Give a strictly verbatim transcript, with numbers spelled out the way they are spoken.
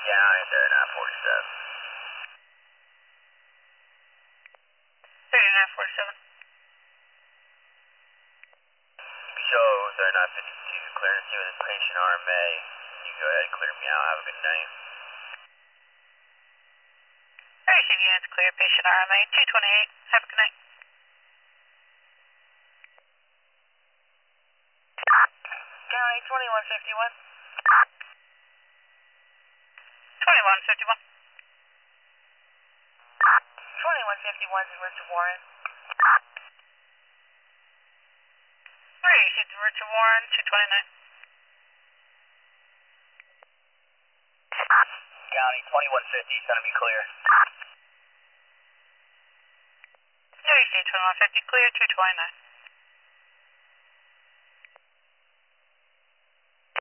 County, thirty-nine forty-seven. thirty-nine forty-seven. Show thirty-nine fifty-two, clear to see with this patient R M A. You can go ahead and clear me out. Have a good night. thirty-six units clear, patient R M A, two twenty-eight. Have a good night. County twenty-one fifty-one. twenty-one fifty-one. twenty-one fifty-one is in Richard Warren. Where is it? Richard Warren, two twenty-nine. County twenty-one fifty is going to be clear. thirty-six twenty-one fifty clear, two twenty-nine.